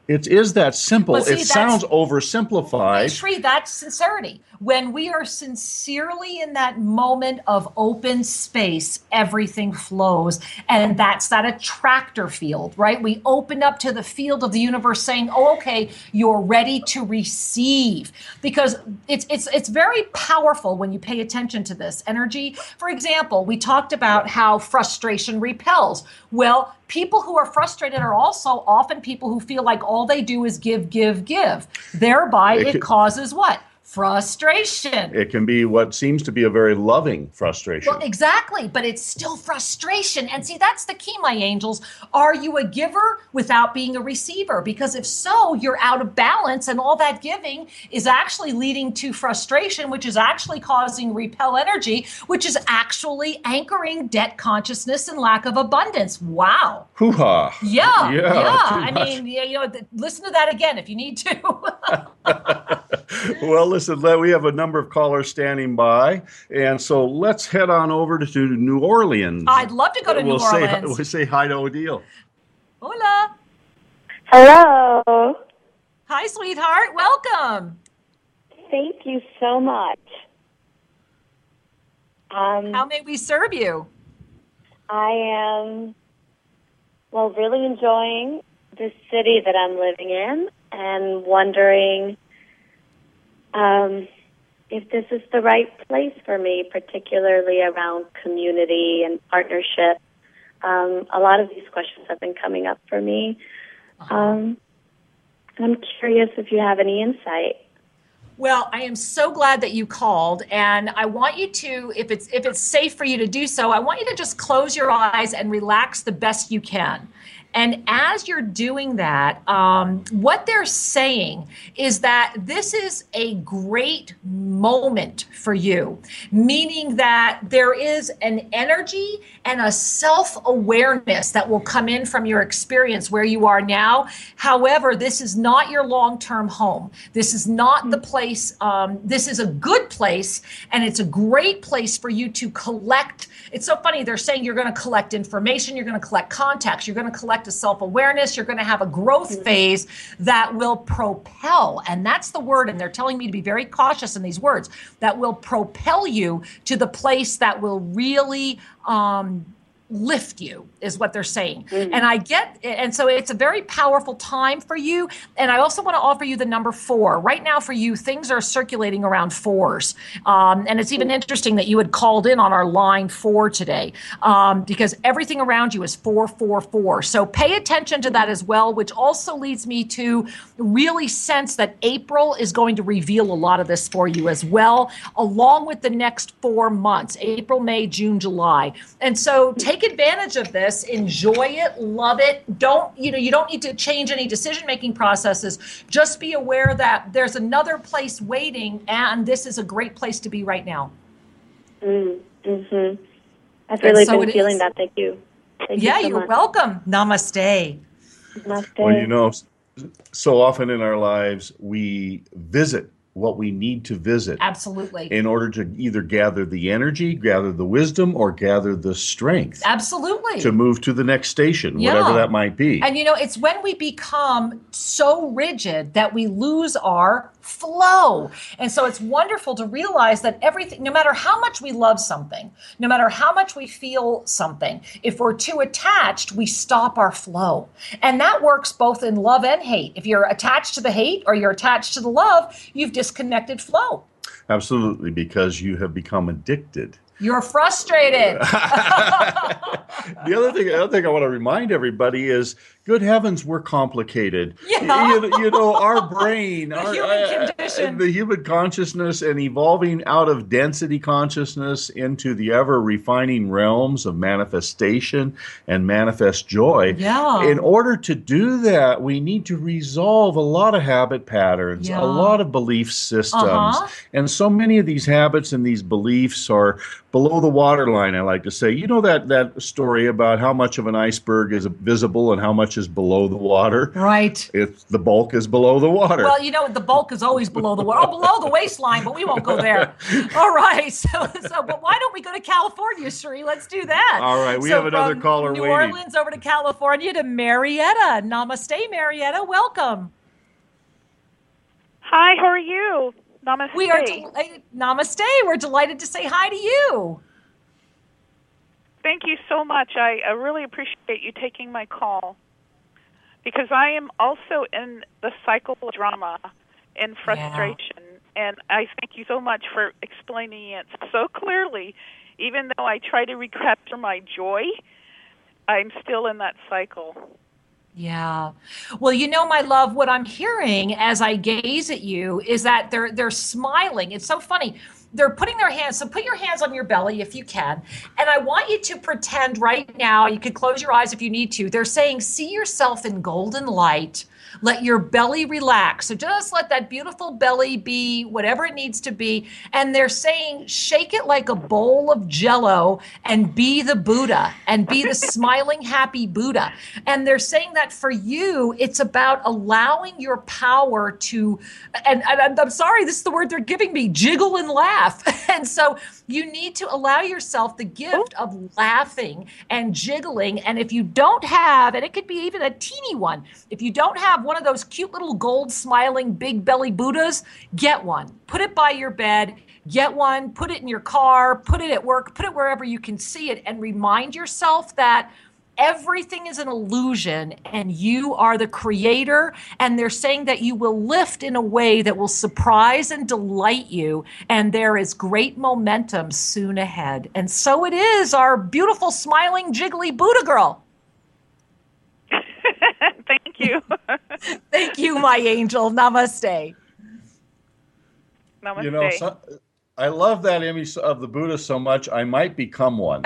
It is that simple. But see, it that's- sounds oversimplified. Sri, that's sincerity. When we are sincerely in that moment of open space, everything flows. And that's that attractor field, right? We open up to the field of the universe saying, oh, okay, you're ready to receive. Because it's it's it's very powerful when you pay attention to this energy. For example, we talked about how frustration repels. Well, people who are frustrated are also often people who feel like all they do is give, give, give. Thereby, It it, could- causes what? Frustration. It can be what seems to be a very loving frustration. Well, exactly, but it's still frustration. And see, that's the key, my angels. Are you a giver without being a receiver? Because if so, you're out of balance, and all that giving is actually leading to frustration, which is actually causing repel energy, which is actually anchoring debt consciousness and lack of abundance. Wow. Hoo-ha. Yeah, Yeah, yeah. too I much. mean, yeah, you know, th- listen to that again if you need to. Well, listen, Le- we have a number of callers standing by, and so let's head on over to, to New Orleans. I'd love to go to we'll New say, Orleans. We'll say hi to Odile. Hola. Hello. Hi, sweetheart. Welcome. Thank you so much. Um, How may we serve you? I am, well, really enjoying the city that I'm living in and wondering um, if this is the right place for me, particularly around community and partnership. Um, a lot of these questions have been coming up for me. Um, I'm curious if you have any insight. Well, I am so glad that you called, and I want you to, if it's if it's safe for you to do so, I want you to just close your eyes and relax the best you can. And as you're doing that, um, what they're saying is that this is a great moment for you, meaning that there is an energy and a self-awareness that will come in from your experience where you are now. However, this is not your long-term home. This is not the place. Um, this is a good place, and it's a great place for you to collect. It's so funny. They're saying you're going to collect information. You're going to collect contacts. You're going to collect a self-awareness. You're going to have a growth phase that will propel. And that's the word. And they're telling me to be very cautious in these words, that will propel you to the place that will really um, lift you, is what they're saying. Mm. And I get, and so it's a very powerful time for you. And I also want to offer you the number four. Right now for you, things are circulating around fours. Um, and it's even interesting that you had called in on our line four today, um, because everything around you is four, four, four. So pay attention to that as well, which also leads me to really sense that April is going to reveal a lot of this for you as well, along with the next four months, April, May, June, July. And so take Take advantage of this, enjoy it, love it. Don't, you know, you don't need to change any decision-making processes. Just be aware that there's another place waiting, and this is a great place to be right now. Mm, mm-hmm. I've really so been feeling is. that. Thank you. Thank yeah, you so you're much. welcome. Namaste. Namaste. Well, you know, so often in our lives, we visit what we need to visit. Absolutely. In order to either gather the energy, gather the wisdom, or gather the strength. Absolutely. To move to the next station, Yeah. whatever that might be. And you know, it's when we become so rigid that we lose our flow. And so it's wonderful to realize that everything, no matter how much we love something, no matter how much we feel something, if we're too attached, we stop our flow. And that works both in love and hate. If you're attached to the hate or you're attached to the love, you've disconnected flow. Absolutely, because you have become addicted. You're frustrated. The other thing, the other thing I want to remind everybody is, good heavens, we're complicated. Yeah. You, you know, our brain, The our, human condition. the human consciousness, and evolving out of density consciousness into the ever refining realms of manifestation and manifest joy. Yeah. In order to do that, we need to resolve a lot of habit patterns, Yeah. a lot of belief systems, Uh-huh. and so many of these habits and these beliefs are below the waterline, I like to say. You know that, that story about how much of an iceberg is visible and how much is below the water? Right. It's the bulk is below the water. Well, you know, the bulk is always below the water. Oh, below the waistline, but we won't go there. All right. So, so, but why don't we go to California, Sheree? Let's do that. All right. We so have another from caller New waiting. Orleans over to California to Marietta. Namaste, Marietta. Welcome. Hi, how are you? Namaste. We are del- Namaste. We're delighted to say hi to you. Thank you so much. I, I really appreciate you taking my call because I am also in the cycle of drama and frustration, yeah. and I thank you so much for explaining it so clearly. Even though I try to recapture my joy, I'm still in that cycle. Yeah. Well, you know, my love, what I'm hearing as I gaze at you is that they're they're smiling. It's so funny. They're putting their hands, so put your hands on your belly if you can. And I want you to pretend right now, you can close your eyes if you need to. They're saying, see yourself in golden light. Let your belly relax. So just let that beautiful belly be whatever it needs to be. And they're saying, shake it like a bowl of Jell-O and be the Buddha and be the smiling, happy Buddha. And they're saying that for you, it's about allowing your power to, and, and I'm sorry, this is the word they're giving me, jiggle and laugh. And so you need to allow yourself the gift of laughing and jiggling. And if you don't have, and it could be even a teeny one, if you don't have one of those cute little gold smiling big belly Buddhas, get one. Put it by your bed, get one, put it in your car, put it at work, put it wherever you can see it, and remind yourself that everything is an illusion and you are the creator. And they're saying that you will lift in a way that will surprise and delight you. And there is great momentum soon ahead. And so it is, our beautiful, smiling, jiggly Buddha girl. Thank you. Thank you, my angel. Namaste. Namaste. You know, so, I love that image of the Buddha so much, I might become one.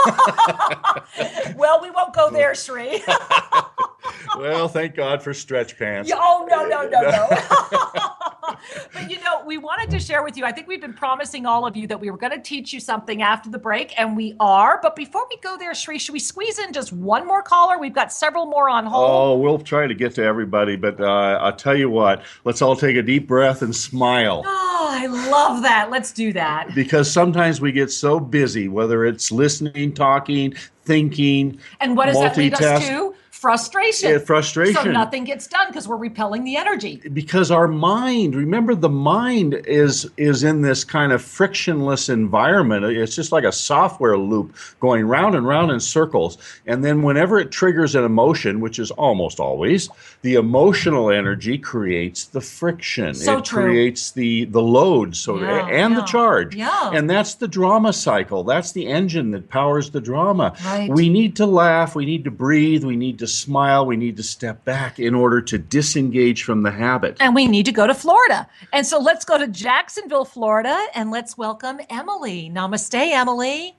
Well, we won't go there, Sri. Well, thank God for stretch pants. Oh, no, no, no, no. But, you know, we wanted to share with you, I think we've been promising all of you that we were going to teach you something after the break, and we are. But before we go there, Sri, should we squeeze in just one more caller? We've got several more on hold. Oh, we'll try to get to everybody, but uh, I'll tell you what, let's all take a deep breath and smile. Oh, I love that. Let's do that. Because sometimes we get so busy, whether it's listening, talking, thinking, and what does that lead us to? Frustration. Yeah, frustration. So nothing gets done because we're repelling the energy. Because our mind, remember the mind is is in this kind of frictionless environment. It's just like a software loop going round and round in circles. And then whenever it triggers an emotion, which is almost always, the emotional energy creates the friction. So it true. creates the, the load so Yeah, and yeah, the charge. yeah. And that's the drama cycle. That's the engine that powers the drama. Right. We need to laugh. We need to breathe. We need to smile, we need to step back in order to disengage from the habit. And we need to go to Florida. And so let's go to Jacksonville, Florida, and let's welcome Emily. Namaste, Emily.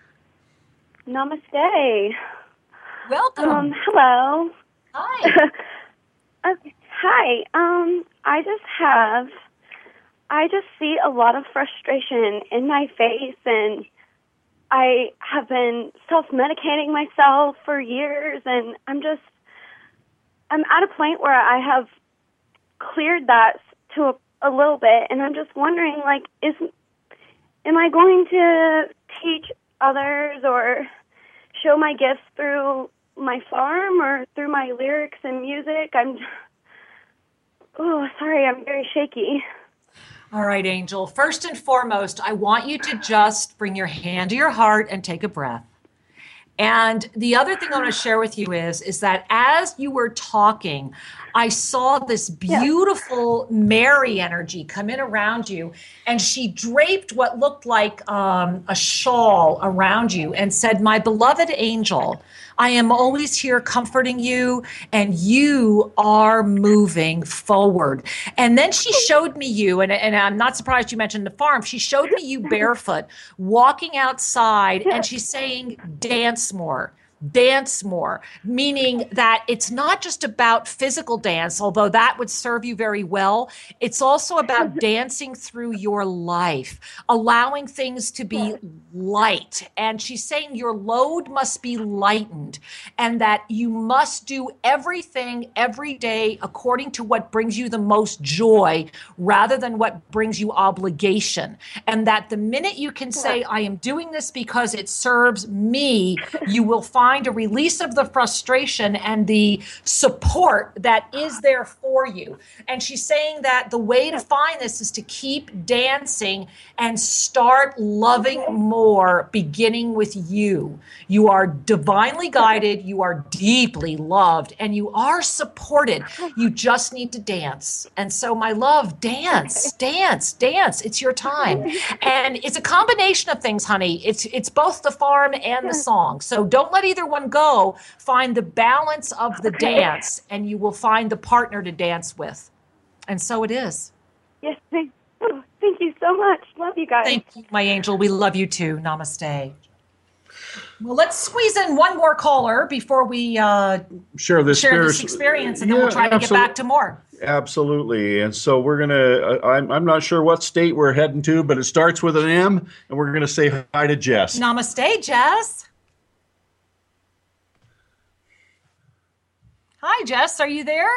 Namaste. Welcome. Um, hello. Hi. uh, hi. Um, I just have, I just see a lot of frustration in my face, and I have been self-medicating myself for years, and I'm just, I'm at a point where I have cleared that to a, a little bit, and I'm just wondering, like, is, am I going to teach others or show my gifts through my farm or through my lyrics and music? I'm, oh, sorry, I'm very shaky. All right, Angel. First and foremost, I want you to just bring your hand to your heart and take a breath. And the other thing I want to share with you is, is that as you were talking, I saw this beautiful Mary energy come in around you, and she draped what looked like um, a shawl around you and said, "My beloved angel, I am always here comforting you, and you are moving forward." And then she showed me you, and, and I'm not surprised you mentioned the farm. She showed me you barefoot, walking outside, and she's saying, "Dance more. dance more, meaning that it's not just about physical dance, although that would serve you very well. It's also about dancing through your life, allowing things to be light. And she's saying your load must be lightened and that you must do everything every day according to what brings you the most joy rather than what brings you obligation. And that the minute you can say, I am doing this because it serves me, you will find a release of the frustration and the support that is there for you. And she's saying that the way to find this is to keep dancing and start loving more, beginning with you. You are divinely guided, you are deeply loved, and you are supported. You just need to dance. And so, my love, dance, dance, dance. It's your time. And it's a combination of things, honey. It's it's both the farm and the song. So don't let either one go. Find the balance of the Okay. dance, and you will find the partner to dance with. And so it is. Yes, thank, oh, thank you so much. Love you guys. Thank you, my angel. We love you too. Namaste. Well, let's squeeze in one more caller before we uh, Share this, share this spirits- experience, and then Yeah, we'll try to absolute- get back to more. Absolutely. And so we're going to, I'm, I'm not sure what state we're heading to, but it starts with an M, and we're going to say hi to Jess. Namaste, Jess. Hi, Jess. Are you there?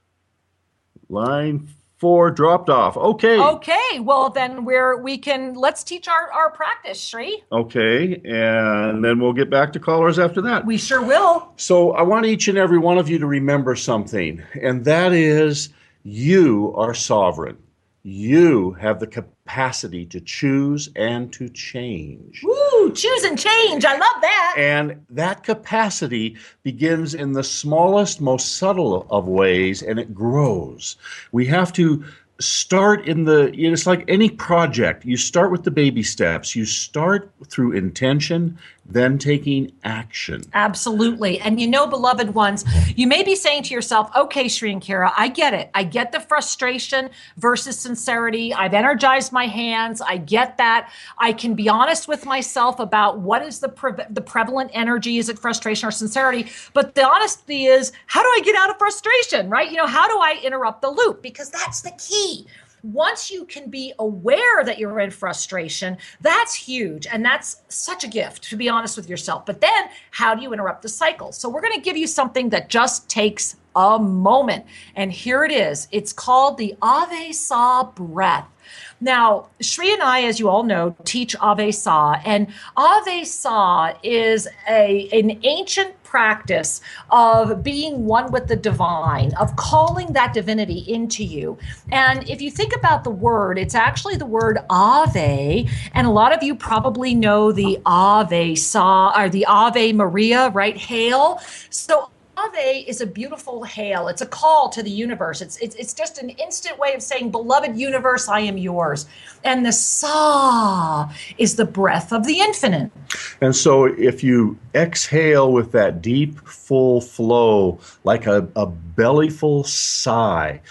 Line four dropped off. Okay. Okay. Well, then we're we can let's teach our our practice, Shri. Okay. And then we'll get back to callers after that. We sure will. So I want each and every one of you to remember something, and that is you are sovereign. You have the capacity to choose and to change. Woo! Choose and change. I love that. And that capacity begins in the smallest, most subtle of ways, and it grows. We have to start in the, you know, it's like any project. You start with the baby steps. You start through intention, then taking action. Absolutely. And you know, beloved ones, you may be saying to yourself, okay, Shri and Kira, I get it. I get the frustration versus sincerity. I've energized my hands. I get that. I can be honest with myself about what is the pre- the prevalent energy. Is it frustration or sincerity? But the honesty is, how do I get out of frustration, right? You know, how do I interrupt the loop? Because that's the key. Once you can be aware that you're in frustration, that's huge. And that's such a gift, to be honest with yourself. But then how do you interrupt the cycle? So we're going to give you something that just takes a moment. And here it is. It's called the Ave Sa breath. Now, Shri and I, as you all know, teach Ave Sa, and Ave Sa is a, an ancient practice of being one with the divine, of calling that divinity into you. And if you think about the word, it's actually the word Ave, and a lot of you probably know the Ave Sa, or the Ave Maria, right? Hail. So Ave is a beautiful hail. It's a call to the universe. It's, it's it's just an instant way of saying, beloved universe, I am yours. And the Sa is the breath of the infinite. And so if you exhale with that deep, full flow, like a, a bellyful sigh,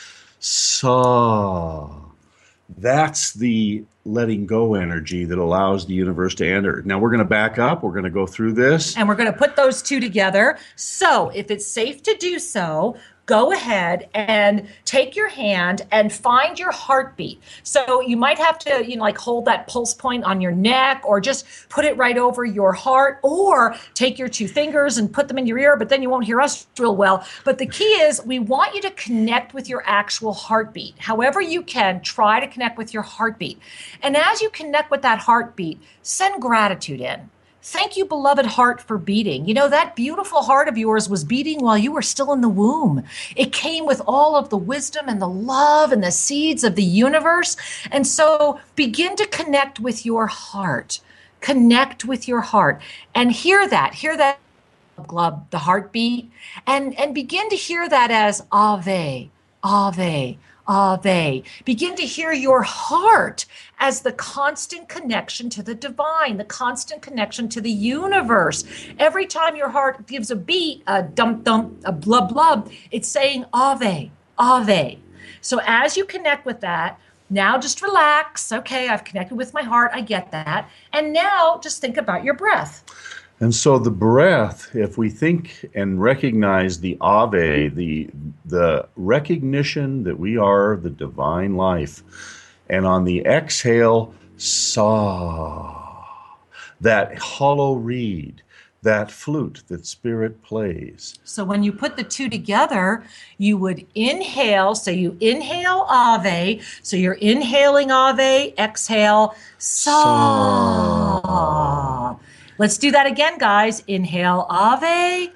Sa, that's the letting go energy that allows the universe to enter. Now we're going to back up. We're going to go through this. And we're going to put those two together. So if it's safe to do so, go ahead and take your hand and find your heartbeat. So you might have to, you know, like hold that pulse point on your neck, or just put it right over your heart, or take your two fingers and put them in your ear, but then you won't hear us real well. But the key is we want you to connect with your actual heartbeat. However you can, try to connect with your heartbeat. And as you connect with that heartbeat, send gratitude in. Thank you, beloved heart, for beating. You know, that beautiful heart of yours was beating while you were still in the womb. It came with all of the wisdom and the love and the seeds of the universe. And so begin to connect with your heart. Connect with your heart and hear that. Hear that, glub, the heartbeat, and, and begin to hear that as Ave, Ave, Ave. Begin to hear your heart as the constant connection to the divine, the constant connection to the universe. Every time your heart gives a beat, a dump, dump, a blub, blub, it's saying Ave, Ave. So as you connect with that, now just relax. Okay, I've connected with my heart. I get that. And now just think about your breath. And so the breath, if we think and recognize the Ave, the the recognition that we are the divine life, and on the exhale, Sa, that hollow reed, that flute that Spirit plays. So when you put the two together, you would inhale. So you inhale Ave. So you're inhaling Ave, exhale Sa. Sa. Let's do that again, guys. Inhale Ave,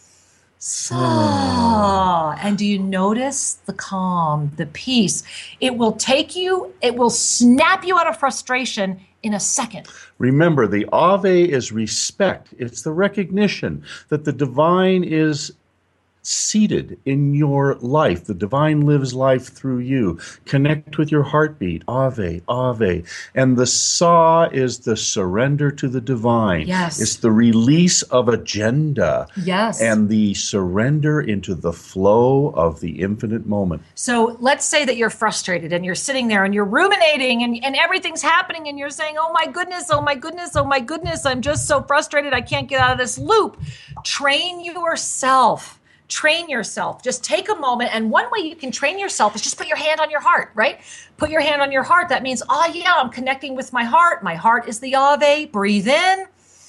Sa. And do you notice the calm, the peace? It will take you, it will snap you out of frustration in a second. Remember, the Ave is respect. It's the recognition that the divine is seated in your life. The divine lives life through you. Connect with your heartbeat. Ave, Ave. And the Sa is the surrender to the divine. Yes. It's the release of agenda. Yes. And the surrender into the flow of the infinite moment. So let's say that you're frustrated and you're sitting there and you're ruminating and, and everything's happening and you're saying, oh my goodness, oh my goodness, oh my goodness, I'm just so frustrated. I can't get out of this loop. Train yourself. Train yourself. Just take a moment. And one way you can train yourself is just put your hand on your heart, right? Put your hand on your heart. That means, oh yeah, I'm connecting with my heart. My heart is the Ave. Breathe in.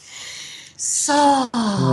So,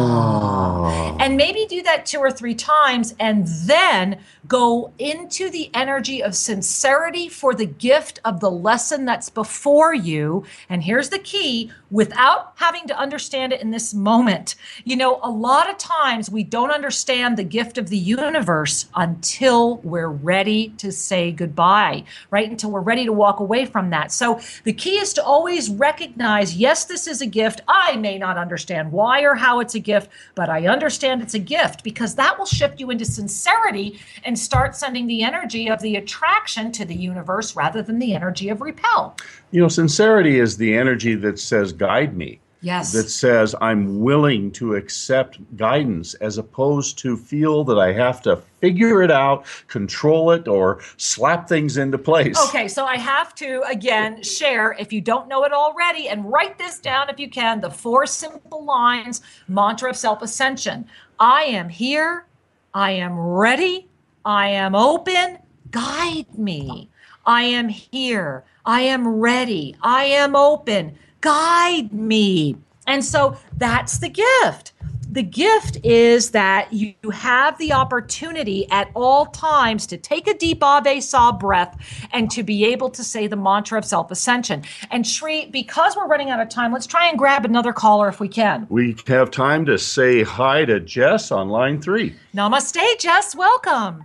oh. And maybe do that two or three times and then go into the energy of sincerity for the gift of the lesson that's before you. And here's the key, without having to understand it in this moment. You know, a lot of times we don't understand the gift of the universe until we're ready to say goodbye, right? Until we're ready to walk away from that. So the key is to always recognize, yes, this is a gift. I may not understand why or how it's a gift, but I understand it's a gift, because that will shift you into sincerity and start sending the energy of the attraction to the universe rather than the energy of repel. You know, sincerity is the energy that says, guide me. Yes. That says, I'm willing to accept guidance, as opposed to feel that I have to figure it out, control it, or slap things into place. Okay, so I have to, again, share, if you don't know it already, and write this down if you can, the four simple lines, mantra of self-ascension. I am here. I am ready. I am open. Guide me. I am here. I am ready. I am open. Guide me. And so that's the gift. The gift is that you have the opportunity at all times to take a deep Ave Sa breath and to be able to say the mantra of self-ascension. And Shri, because we're running out of time, let's try and grab another caller if we can. We have time to say hi to Jess on line three. Namaste, Jess. Welcome.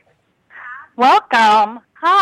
Welcome.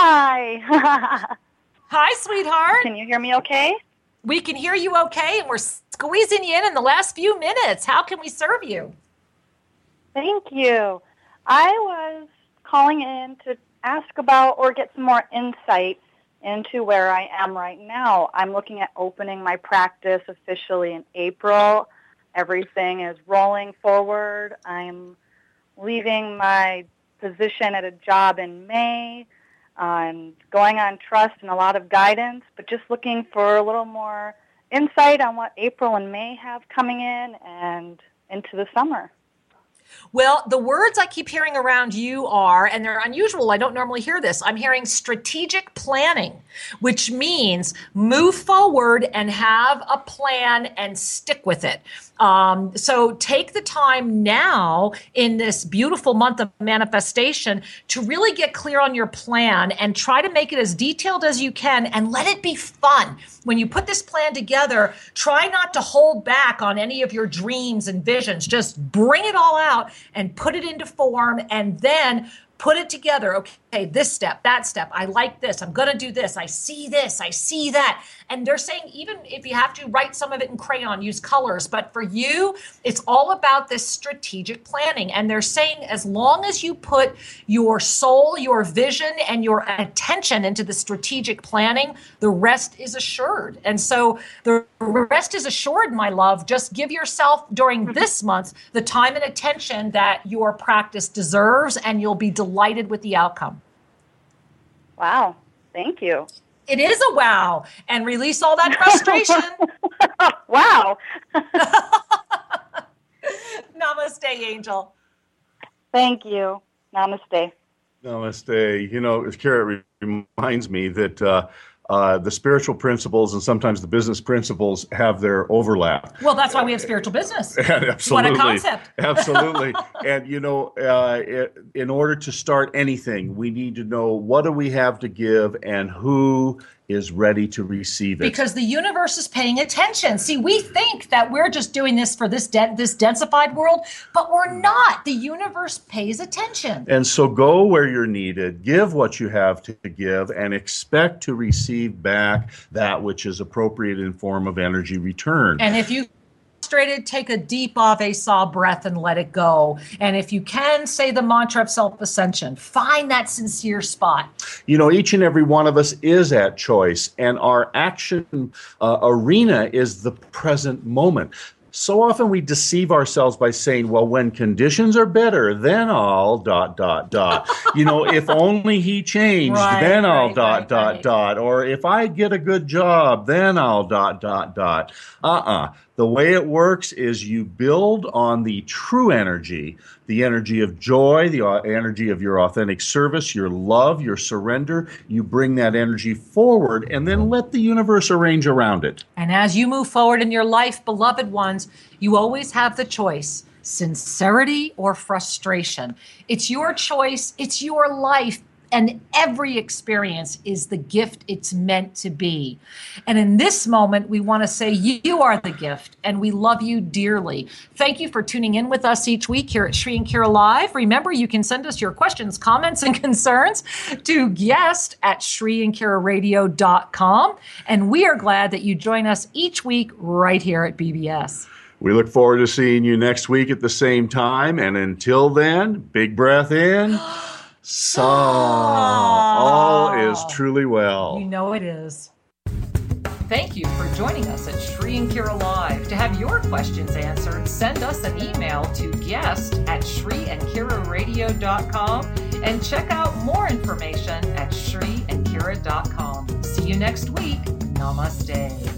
Hi. Hi, sweetheart. Can you hear me okay? We can hear you okay, and we're squeezing you in in the last few minutes. How can we serve you? Thank you. I was calling in to ask about or get some more insight into where I am right now. I'm looking at opening my practice officially in April. Everything is rolling forward. I'm leaving my position at a job in May. I'm going on trust and a lot of guidance, but just looking for a little more insight on what April and May have coming in and into the summer. Well, the words I keep hearing around you are, and they're unusual, I don't normally hear this, I'm hearing strategic planning, which means move forward and have a plan and stick with it. Um, so take the time now in this beautiful month of manifestation to really get clear on your plan and try to make it as detailed as you can and let it be fun. When you put this plan together, try not to hold back on any of your dreams and visions. Just bring it all out and put it into form, and then put it together. Okay, this step, that step. I like this. I'm going to do this. I see this. I see that. And they're saying, even if you have to write some of it in crayon, use colors. But for you, it's all about this strategic planning. And they're saying, as long as you put your soul, your vision, and your attention into the strategic planning, the rest is assured. And so the rest is assured, my love. Just give yourself during this month the time and attention that your practice deserves, and you'll be delighted with the outcome. Wow. Thank you. It is a wow. And release all that frustration. Wow. Namaste, Angel. Thank you. Namaste. Namaste. You know, Kara, it reminds me that uh, uh, the spiritual principles and sometimes the business principles have their overlap. Well, that's why we have spiritual business. Absolutely. What a concept. Absolutely. And, you know, uh, in order to start anything, we need to know what do we have to give and who is ready to receive it. Because the universe is paying attention. See, we think that we're just doing this for this de- this densified world, but we're not. The universe pays attention. And so go where you're needed, give what you have to give, and expect to receive back that which is appropriate in form of energy return. And if you frustrated, take a deep Ave Sa breath and let it go. And if you can, say the mantra of self-ascension. Find that sincere spot. You know, each and every one of us is at choice, and our action uh, arena is the present moment. So often we deceive ourselves by saying, well, when conditions are better, then I'll dot, dot, dot. You know, if only he changed, right, then I'll right, dot, right, dot, right. dot. Or if I get a good job, then I'll dot, dot, dot. Uh-uh. The way it works is you build on the true energy, the energy of joy, the energy of your authentic service, your love, your surrender. You bring that energy forward and then let the universe arrange around it. And as you move forward in your life, beloved ones, you always have the choice, sincerity or frustration. It's your choice. It's your life. And every experience is the gift it's meant to be. And in this moment, we want to say you are the gift, and we love you dearly. Thank you for tuning in with us each week here at Sri and Kira Live. Remember, you can send us your questions, comments, and concerns to guest at sri and kira radio dot com. And we are glad that you join us each week right here at B B S. We look forward to seeing you next week at the same time. And until then, big breath in. So, all is truly well. You know it is. Thank you for joining us at Sri and Kira Live. To have your questions answered, send us an email to guest at sri and kira radio dot com and check out more information at sri and kira dot com. See you next week. Namaste.